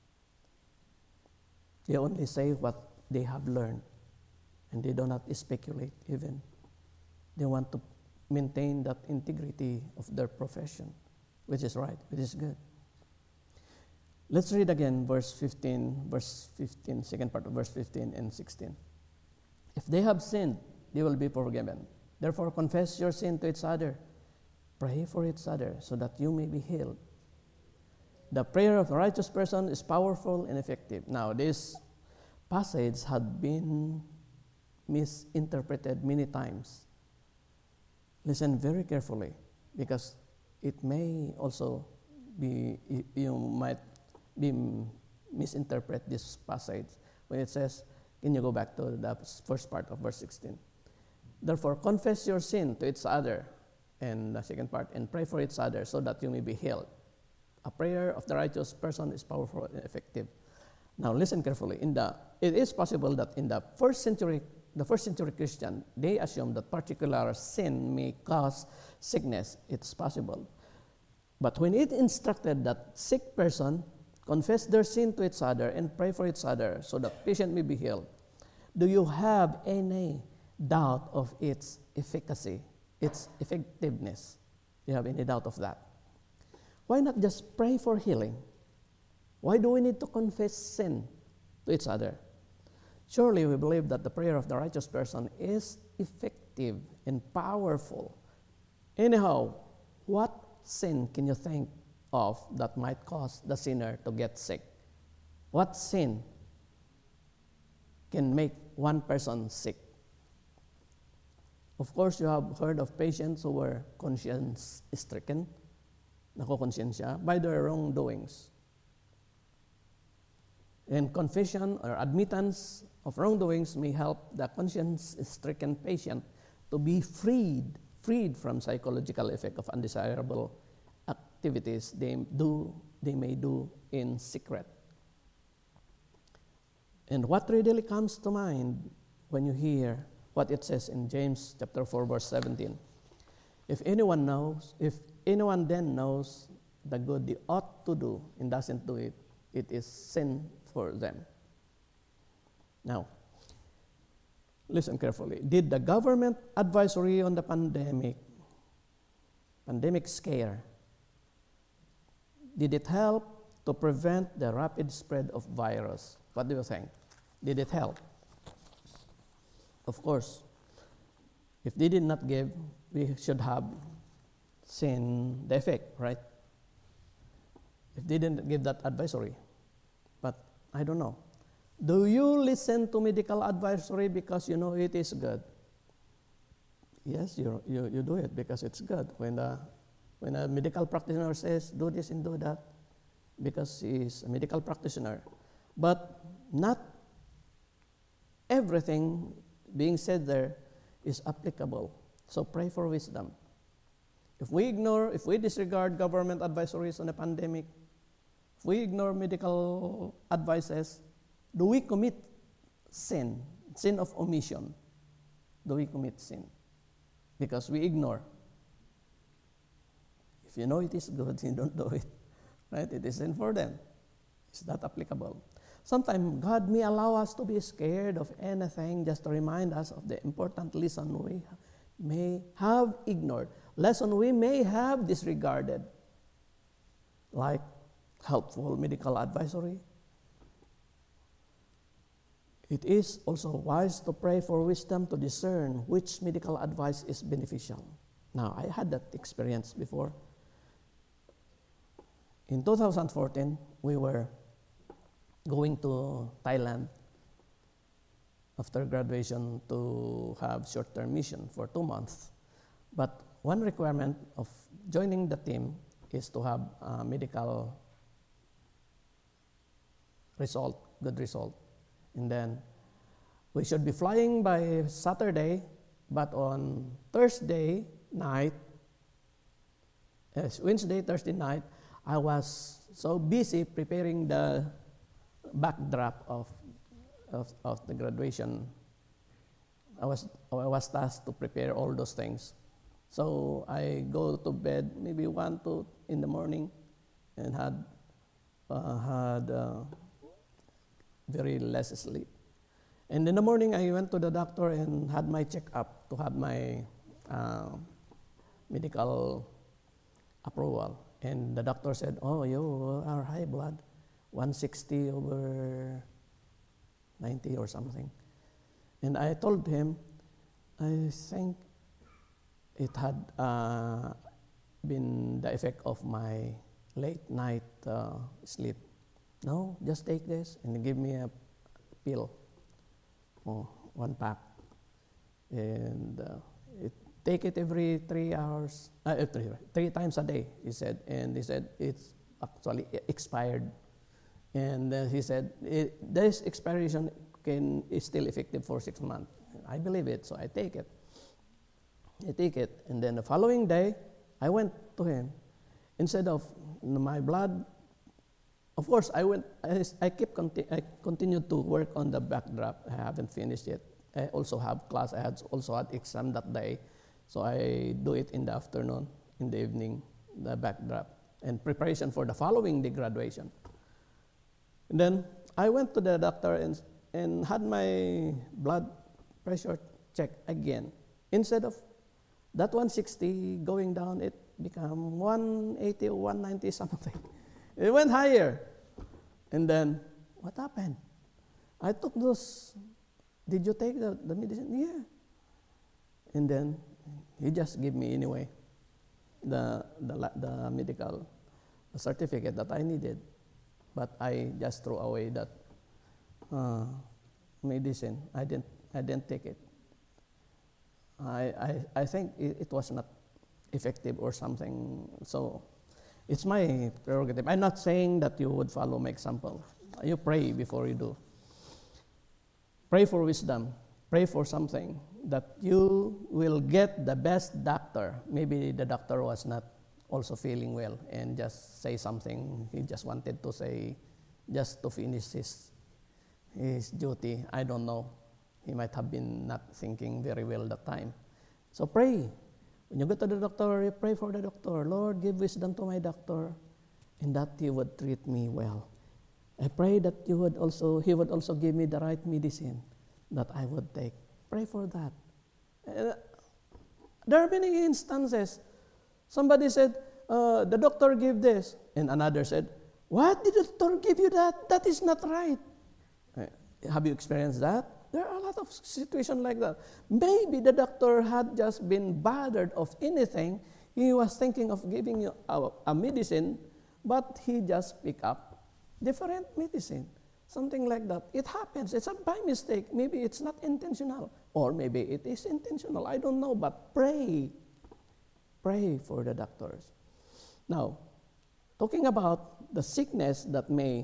Speaker 1: They only say what they have learned, and they do not speculate even. They want to maintain that integrity of their profession, which is right, which is good. Let's read again verse 15, second part of verse 15 and 16. If they have sinned, they will be forgiven. Therefore, confess your sin to each other. Pray for each other so that you may be healed. The prayer of a righteous person is powerful and effective. Now, this passage had been misinterpreted many times. Listen very carefully, because it may also be, you might be misinterpret this passage when it says, can you go back to the first part of verse 16? Therefore, confess your sin to each other, and the second part, and pray for each other so that you may be healed. A prayer of the righteous person is powerful and effective. Now, listen carefully. It is possible that in the first century Christian, they assume that particular sin may cause sickness. It's possible. But when it instructed that sick person confess their sin to each other and pray for each other so that patient may be healed, do you have any doubt of its efficacy, its effectiveness? Do you have any doubt of that? Why not just pray for healing? Why do we need to confess sin to each other? Surely we believe that the prayer of the righteous person is effective and powerful. Anyhow, what sin can you think of that might cause the sinner to get sick? What sin can make one person sick? Of course, you have heard of patients who were conscience-stricken, nakokonsensya, by their wrongdoings. And confession or admittance of wrongdoings may help the conscience-stricken patient to be freed from psychological effect of undesirable activities they may do in secret. And what readily comes to mind when you hear what it says in James chapter 4, verse 17? If anyone then knows the good they ought to do and doesn't do it, it is sin for them. Now, listen carefully. Did the government advisory on the pandemic scare, did it help to prevent the rapid spread of virus? What do you think? Did it help? Of course, if they did not give, we should have seen the effect, right? If they didn't give that advisory. But I don't know. Do you listen to medical advisory because you know it is good? Yes, you do it because it's good. When a medical practitioner says, do this and do that, because he is a medical practitioner. But not everything being said there is applicable. So pray for wisdom. If we disregard government advisories on the pandemic, if we ignore medical advices, do we commit sin of omission? Do we commit sin? Because we ignore. If you know it is good, you don't do it. Right? It is sin for them. It's not applicable. Sometimes God may allow us to be scared of anything just to remind us of the important lesson we may have ignored, lesson we may have disregarded, like helpful medical advisory. It is also wise to pray for wisdom to discern which medical advice is beneficial. Now, I had that experience before. In 2014, we were going to Thailand after graduation to have short-term mission for 2 months. But one requirement of joining the team is to have a medical result, good result. And then we should be flying by Saturday, but on Thursday night, Wednesday, Thursday night, I was so busy preparing the backdrop of the graduation. I was tasked to prepare all those things. So I go to bed maybe 1, 2 in the morning, and had very less sleep. And in the morning, I went to the doctor and had my checkup to have my medical approval. And the doctor said, "Oh, you are high blood, 160 over 90 or something." And I told him, I think it had been the effect of my late night sleep. "No, just take this," and he gave me a pill, 1 pack, and take it every 3 hours, 3 times a day, he said. And he said it's actually expired, and he said this expiration is still effective for 6 months. I believe it, so I take it. And then the following day, I went to him. Instead of my blood, of course, I continued to work on the backdrop. I haven't finished yet. I also have class. I had also had exam that day, so I do it in the afternoon, in the evening, the backdrop, and preparation for the following day graduation. And then I went to the doctor and had my blood pressure checked again. Instead of that 160 going down, it became 180 or 190 something. It went higher. And then, what happened? I took those. Did you take the medicine? Yeah. And then he just gave me anyway the medical certificate that I needed. But I just threw away that medicine. I didn't take it. I think it was not effective or something. So it's my prerogative. I'm not saying that you would follow my example. you pray before you do. Pray for wisdom. Pray for something that you will get the best doctor. Maybe the doctor was not also feeling well and just say something he just wanted to say just to finish his duty. I don't know. He might have been not thinking very well that time. So pray. When you go to the doctor, you pray for the doctor. Lord, give wisdom to my doctor, and that he would treat me well. I pray that he would also give me the right medicine that I would take. Pray for that. There are many instances. Somebody said, the doctor gave this, and another said, what did the doctor give you that? That is not right. Have you experienced that? There are a lot of situations like that. Maybe the doctor had just been bothered of anything. He was thinking of giving you a medicine, but he just picked up different medicine. Something like that. It happens. It's by mistake. Maybe it's not intentional. Or maybe it is intentional. I don't know. But pray. Pray for the doctors. Now, talking about the sickness that may,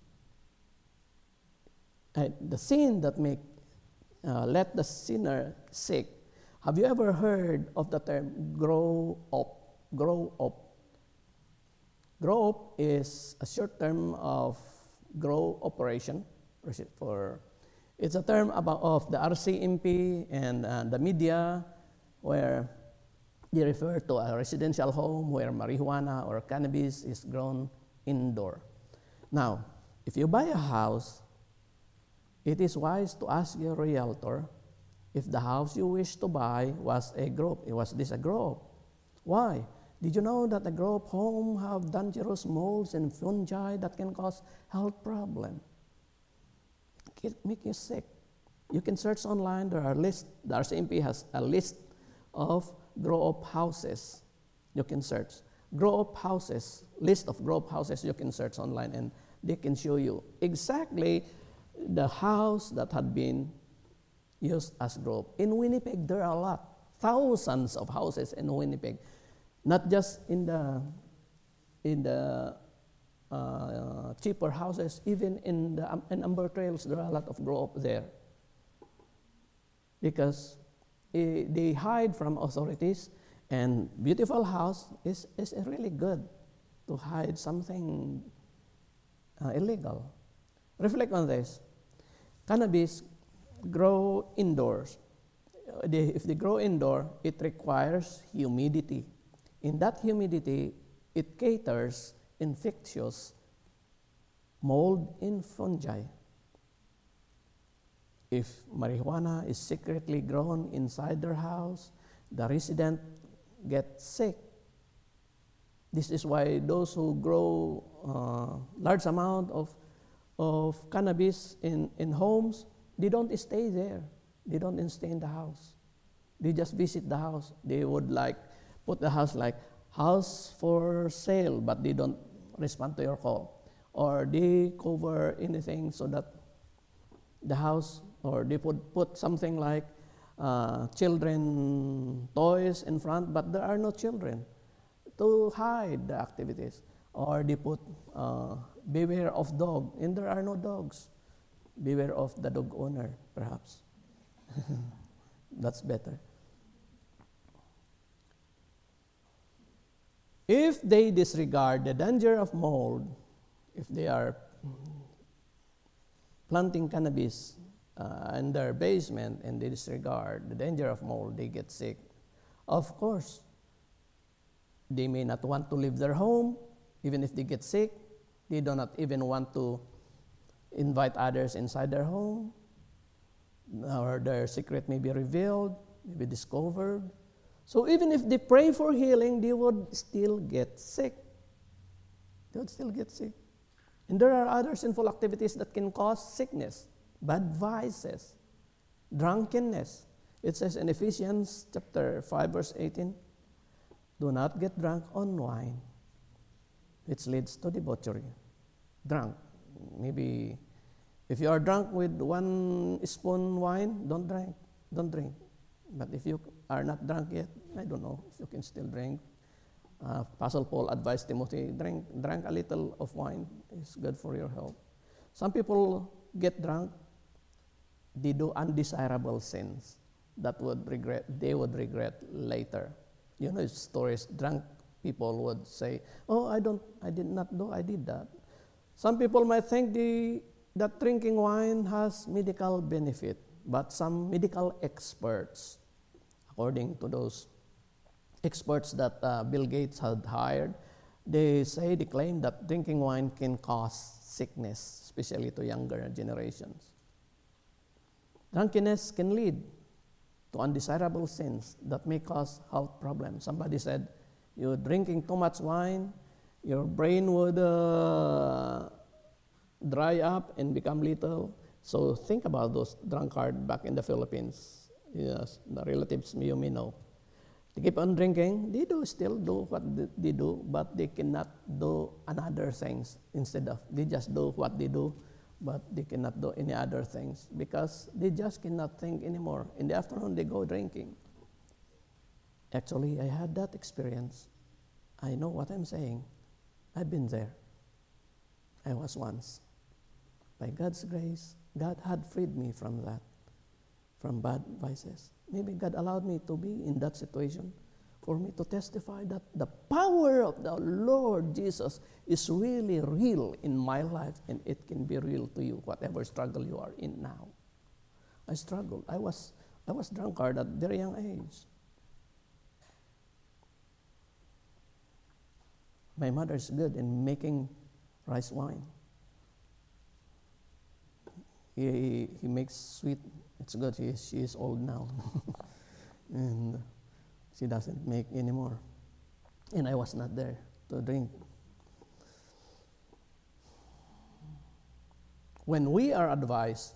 Speaker 1: the sin that may let the sinner sick. Have you ever heard of the term grow up? Grow up. Grow up is a short term of grow operation. It's a term of the RCMP and the media where they refer to a residential home where marijuana or cannabis is grown indoor. Now, if you buy a house, it is wise to ask your realtor if the house you wish to buy was a grow up. Was this a grow up? Why? Did you know that a grow up home have dangerous molds and fungi that can cause health problems? Make you sick. You can search online. There are lists. The RCMP has a list of grow up houses. You can search. Grow up houses, list of grow up houses you can search online, and they can show you exactly the house that had been used as grow up. In Winnipeg, there are a lot, thousands of houses in Winnipeg. Not just in the cheaper houses, even in Amber Trails, there are a lot of grow up there. Because they hide from authorities, and beautiful house is really good to hide something illegal. Reflect on this. Cannabis grow indoors. If they grow indoor, it requires humidity. In that humidity, it caters infectious mold and fungi. If marijuana is secretly grown inside their house, the resident gets sick. This is why those who grow large amount of cannabis in homes, they don't stay there. They don't stay in the house. They just visit the house. They would put the house like house for sale, but they don't respond to your call. Or they cover anything so that the house, or they put something like children toys in front, but there are no children to hide the activities. Or they put beware of dog, and there are no dogs. Beware of the dog owner, perhaps. That's better. If they disregard the danger of mold, if they are planting cannabis in their basement and they disregard the danger of mold, they get sick. Of course, they may not want to leave their home. Even if they get sick, they do not even want to invite others inside their home, or their secret may be revealed, may be discovered. So even if they pray for healing, they would still get sick. They would still get sick. And there are other sinful activities that can cause sickness, bad vices, drunkenness. It says in Ephesians chapter 5, verse 18, do not get drunk on wine, which leads to debauchery. Drunk. Maybe if you are drunk with 1 spoon wine, don't drink. Don't drink. But if you are not drunk yet, I don't know if you can still drink. Apostle Paul advised Timothy, drink a little of wine. It's good for your health. Some people get drunk, they do undesirable sins they would regret later. You know stories, drunk people would say, "Oh, I did not do, I did that." Some people might think that drinking wine has medical benefit, but some medical experts, according to those experts that Bill Gates had hired, they claim that drinking wine can cause sickness, especially to younger generations. Drunkenness can lead to undesirable sins that may cause health problems. Somebody said, you're drinking too much wine, your brain would dry up and become little. So think about those drunkards back in the Philippines. Yes, the relatives you may know. They keep on drinking. They still do what they do, but they cannot do another things. They just do what they do, but they cannot do any other things because they just cannot think anymore. In the afternoon, they go drinking. Actually, I had that experience. I know what I'm saying. I've been there. I was once. By God's grace, God had freed me from that, from bad vices. Maybe God allowed me to be in that situation for me to testify that the power of the Lord Jesus is really real in my life, and it can be real to you, whatever struggle you are in now. I struggled. I was drunkard at a very young age. My mother is good in making rice wine. He makes sweet. It's good. She is old now, and she doesn't make anymore. And I was not there to drink. When we are advised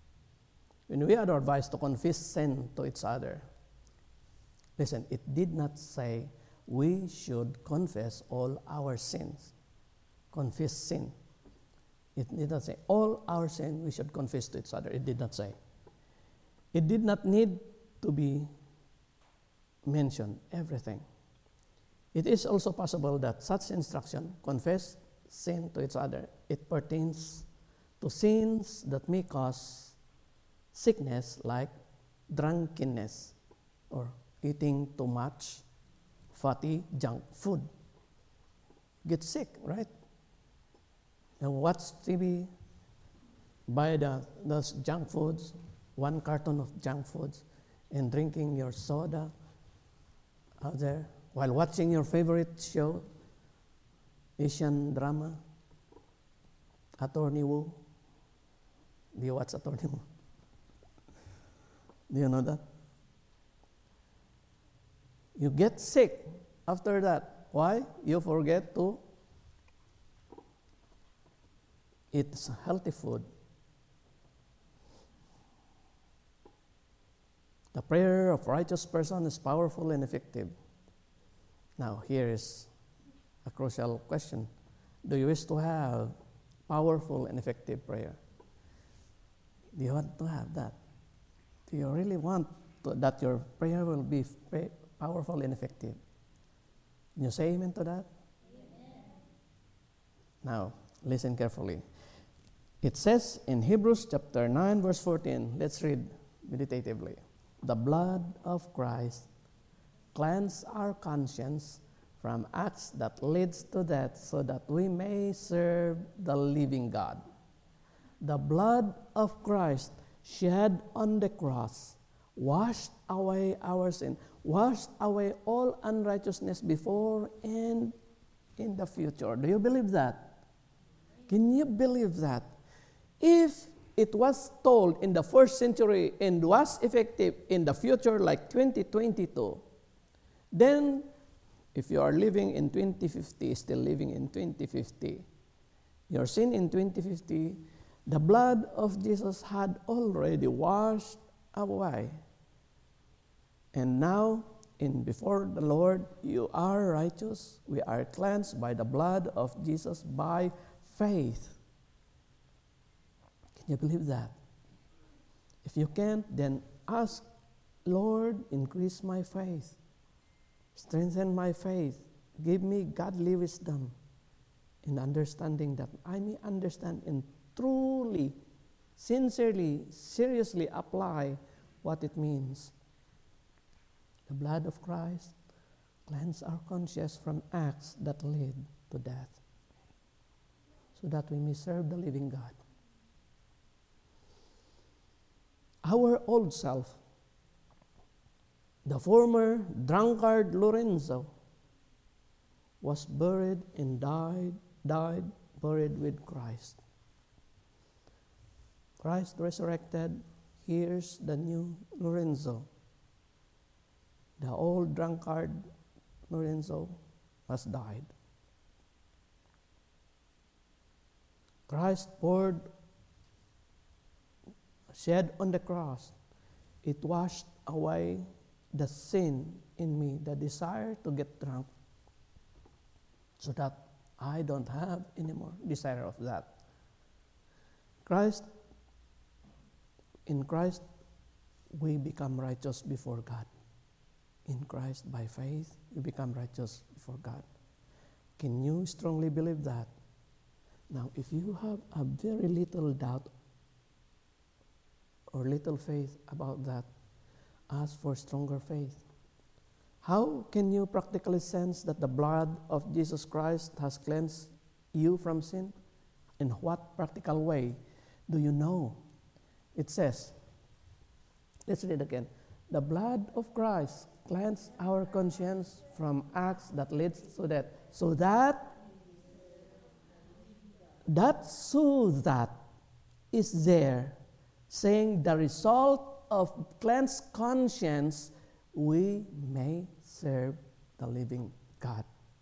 Speaker 1: to confess sin to each other, listen, it did not say we should confess all our sins. Confess sin. It did not say all our sin we should confess to each other. It did not say. It did not need to be mentioned, everything. It is also possible that such instruction, confess sin to each other, it pertains to sins that may cause sickness like drunkenness or eating too much fatty junk food. Get sick, right? And watch TV, buy those junk foods, 1 carton of junk foods, and drinking your soda out there while watching your favorite show, Asian drama, Attorney Woo. Do you watch Attorney Woo? Do you know that? You get sick after that. Why? You forget to eat healthy food. The prayer of righteous person is powerful and effective. Now, here is a crucial question. Do you wish to have powerful and effective prayer? Do you want to have that? Do you really want that your prayer will be powerful and effective? Can you say amen to that? Amen. Now, listen carefully. It says in Hebrews chapter 9, verse 14, let's read meditatively. The blood of Christ cleanse our conscience from acts that leads to death so that we may serve the living God. The blood of Christ shed on the cross washed away our sin, washed away all unrighteousness before and in the future. Do you believe that? Can you believe that? If it was told in the first century and was effective in the future like 2022, then if you are living in 2050, still living in 2050, your sin in 2050, the blood of Jesus had already washed away. And now, before the Lord, you are righteous. We are cleansed by the blood of Jesus by faith. Can you believe that? If you can't, then ask, Lord, increase my faith. Strengthen my faith. Give me godly wisdom in understanding that I may understand and truly, sincerely, seriously apply what it means. The blood of Christ cleanses our conscience from acts that lead to death, so that we may serve the living God. Our old self, the former drunkard Lorenzo, was buried and buried with Christ. Christ resurrected. Here's the new Lorenzo. The old drunkard Lorenzo has died. Christ shed on the cross. It washed away the sin in me, the desire to get drunk, so that I don't have any more desire of that. In Christ, we become righteous before God. In Christ, by faith, we become righteous before God. Can you strongly believe that? Now, if you have a very little doubt or little faith about that, ask for stronger faith. How can you practically sense that the blood of Jesus Christ has cleansed you from sin? In what practical way do you know? It says, let's read again. The blood of Christ cleanses our conscience from acts that leads to death. So that is there, saying the result of cleansed conscience, we may serve the living God.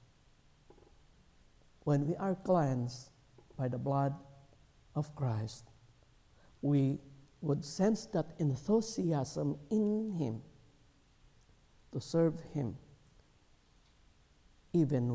Speaker 1: When we are cleansed by the blood of Christ, we would sense that enthusiasm in Him to serve Him, even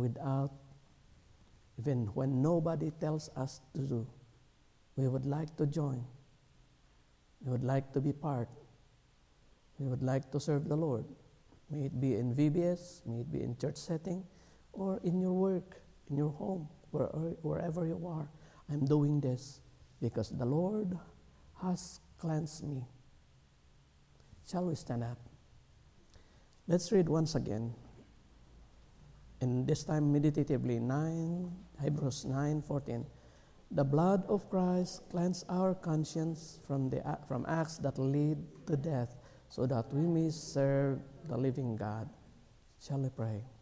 Speaker 1: when nobody tells us to do. We would like to join. We would like to be part. We would like to serve the Lord. May it be in VBS, may it be in church setting, or in your work, in your home, wherever you are. I'm doing this because the Lord has cleansed me. Shall we stand up? Let's read once again, and this time meditatively, Hebrews 9:14. The blood of Christ cleanses our conscience from acts that lead to death, so that we may serve the living God. Shall we pray?